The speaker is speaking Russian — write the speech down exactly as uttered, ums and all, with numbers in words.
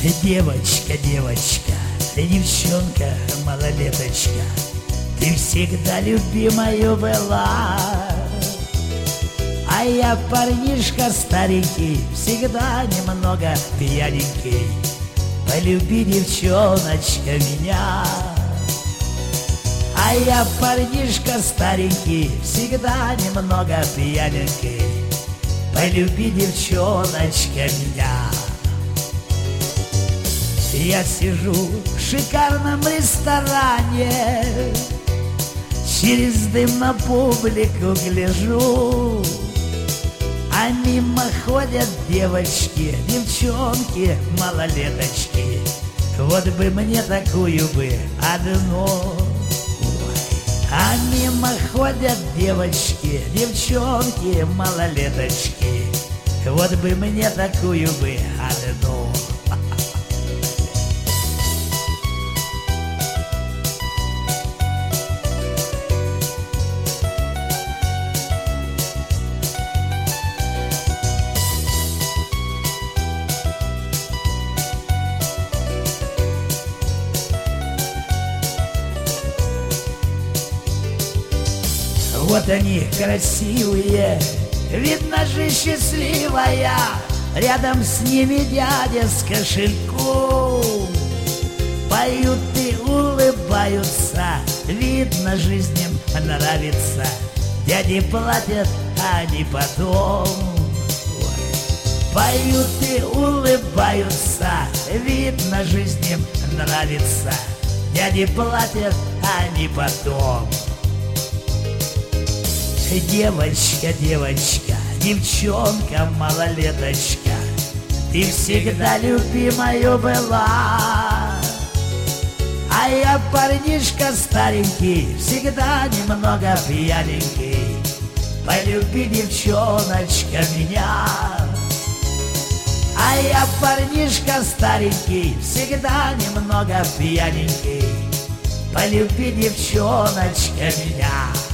Девочка, девочка, ты девчонка, малолеточка, ты всегда любимою была. А я парнишка старенький, всегда немного пьяненький. Полюби, девчоночка, меня. А я парнишка старенький, всегда немного пьяненький. Полюби, девчоночка, меня. Я сижу в шикарном ресторане, через дым на публику гляжу, а мимо ходят девочки, девчонки, малолеточки. Вот бы мне такую бы одну. А мимо ходят девочки, девчонки, малолеточки. Вот бы мне такую бы одну. Вот они красивые, видно же счастливая, рядом с ними дядя с кошельком. Поют и улыбаются, видно, жизнь им нравится. Дяди платят, а не потом. Поют и улыбаются, видно, жизнь им нравится. Дяди платят, а не потом. Девочка, девочка, девчонка, малолеточка, ты всегда любимою была. А я парнишка старенький, всегда немного пьяненький. Полюби, девчоночка, меня. А я парнишка старенький, всегда немного пьяненький. Полюби, девчоночка, меня.